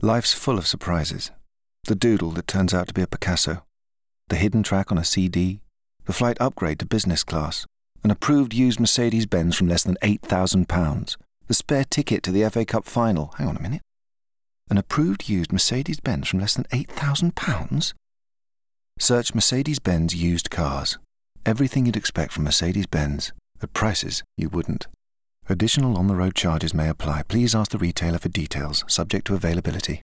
Life's full of surprises. The doodle that turns out to be a Picasso, the hidden track on a CD, the flight upgrade to business class, an approved used Mercedes-Benz from less than £8,000, the spare ticket to the FA Cup final. Hang on a minute. An approved used Mercedes-Benz from less than £8,000? Search Mercedes-Benz used cars. Everything you'd expect from Mercedes-Benz at prices you wouldn't. Additional on-the-road charges may apply. Please ask the retailer for details, subject to availability.